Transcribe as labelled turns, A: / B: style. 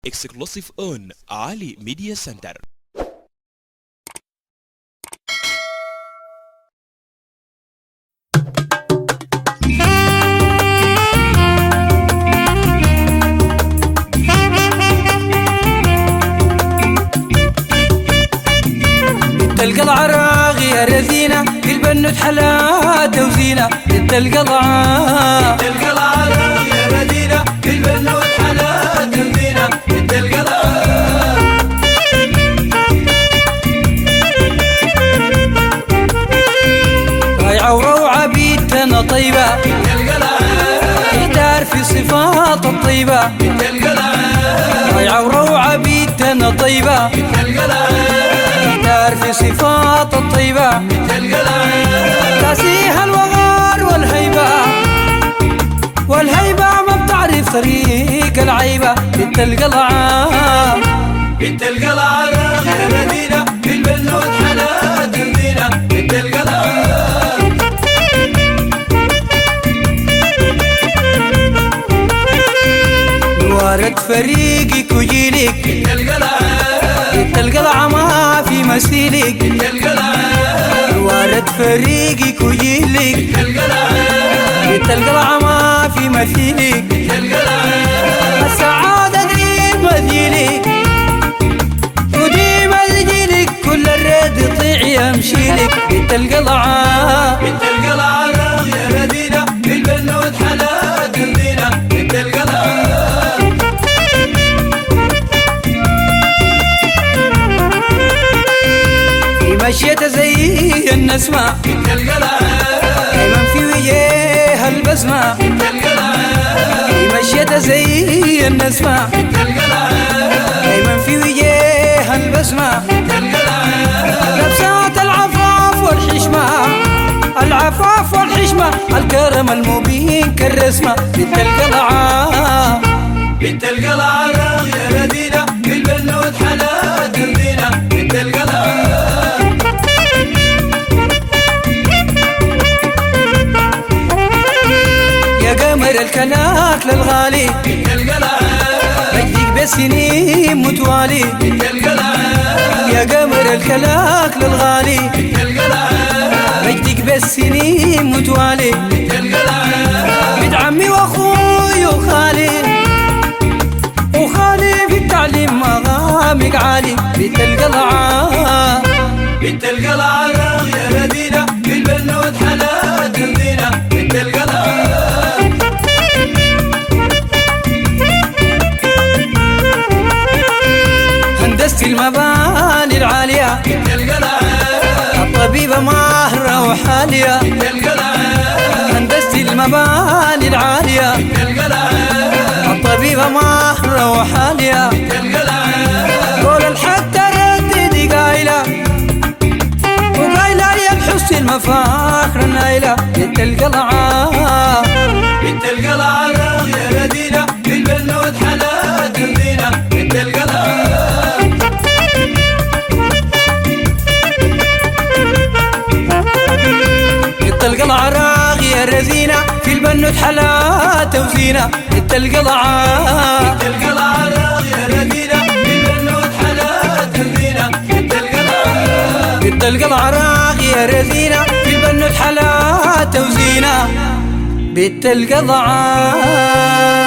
A: exclusive on Ali Media Center.
B: تلقى العراق يا رزينة في البنوت حلاته وزينة. تلقى العراق يا رزينة في البنوت حلاته وزينة. تلقى العراق رايعة وروعة بيتنا طيبة. تلقى العراق يختار في صفات الطيبة. تلقى العراق رايعة وروعة بيتنا طيبة. تلقى العراق في صفات الطيبة. تاسيها الوغار والهيبة ما بتعرف طريق العيبة. بنت القلعة يا مدينة في البنوت حلات الزينة. بنت القلعة وارد فريقك وجيلك. بنت القلعة ما في مثيلك. وارد فريقك وجيلك. بنت القلعة ما في مثيلك. السعادة دي مثيلك ودي مثيلك. كل الرد يطيع يمشيلك. بنت القلعة يا مدينة في البنوت حلات الزينة. بنت القلعة مشيتها زي النسمة. دايما في وجهها البسمة. مشيتها زي النسمة. دايما في وجهها البسمة. لبسات العفاف والحشمة الكرم المبين كالرسمة. بنت القلعة يا مدينة في البنوت حلات الزينة. بنت القلعة الكلاك للغالي. مجدك بالسنين متوالي. يا قمر الكلاك للغالي. مجدك بالسنين متوالي. بنت عمي واخوي وخالي في التعليم مقامك عالي. بنت القلعة يا مدينة في البنوت حلات الزينة. بنت القلعة هندسة المباني العالية. الطبيبة ماهرة وحالية. هندسة المباني العالية. الطبيبة ماهرة وحالية. قول الحق ترددي قايلة وقايلة يا الحسن المفاخر النايلة. بنت القلعة يا مدينة في البنوت حلات الزينة. بنت القلعة القلعة يا رزينة في البنوت حلات وزينة. بنت القلعة يا رزينة في البنوت حلات وزينة. بنت القلعة يا رزينة في البنوت حلات وزينة. بنت القلعة